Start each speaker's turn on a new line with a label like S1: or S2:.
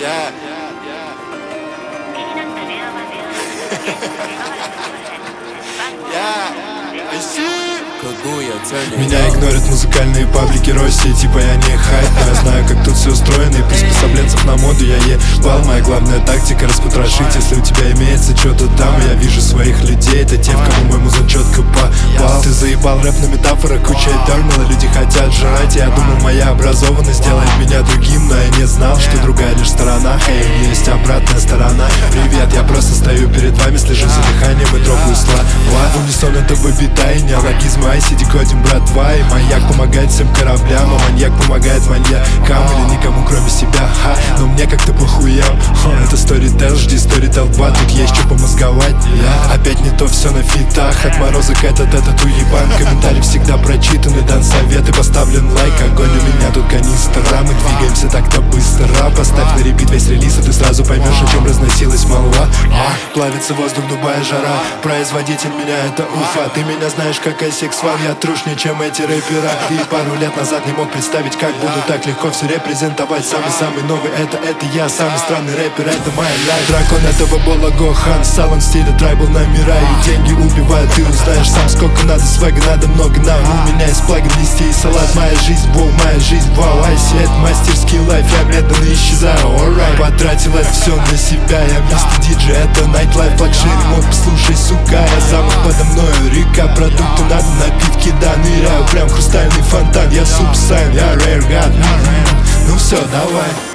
S1: Меня игнорят музыкальные паблики России, типа я не хайп, но я знаю, как тут все устроено, и приспособленцев на моду я ебал. Моя главная тактика — распотрошить, если у тебя имеется что-то там. Я вижу своих людей, это те, в кого мой музон четко попал. Ты заебал рэп на метафорах, куча терминала, люди хотят жрать. Я думал, моя образованность делает меня другим, но я не знал, что другая лишь сторона. Эй, у меня есть обратная сторона. Привет, я просто стою перед вами, слежу за дыханием и трогаю слова. В унисон этого бита и неологизмы, ICD кодим, братва. И маяк помогает всем кораблям, а маньяк помогает маньякам. Или никому кроме себя, но мне как-то похуям. Это Storytel, жди Storytel 2, тут есть что помозговать. Опять не то все на фитах, отморозок этот уебан. Комментарий всегда прочитаны, дан совет и поставлен лайк. Огонь у меня тут канистра, мы двигаемся так-то быстро. Поставь на репит весь релиз, и ты сразу поймешь, о чем разносилась молва. Плавится воздух, дубая жара, производитель меня это Уфа. Ты меня знаешь как Асекс-Ван, я трушнее, чем эти рэпера. И пару лет назад не мог представить, как буду так легко все репрезентовать. Самый-самый новый это я, самый странный рэпер, это моя лайф. Дракон этого Бола Гохан, салон стиля трайбл номера. И деньги убивают, ты узнаешь сам, сколько надо свега, надо много нам. У меня есть плагин, листья и салат, моя жизнь, моя жизнь, вау. Айси, это мастерский лайф, я медленно исчезаю, alright. Потратил это все на себя, я мистер диджей, это найтлайф, лакшери мод, послушай, сука. Я запах подо мною, река, продукты надо, напитки, да, ныряю, прям хрустальный фонтан. Я субсайн, я рейр гад, ну все, давай.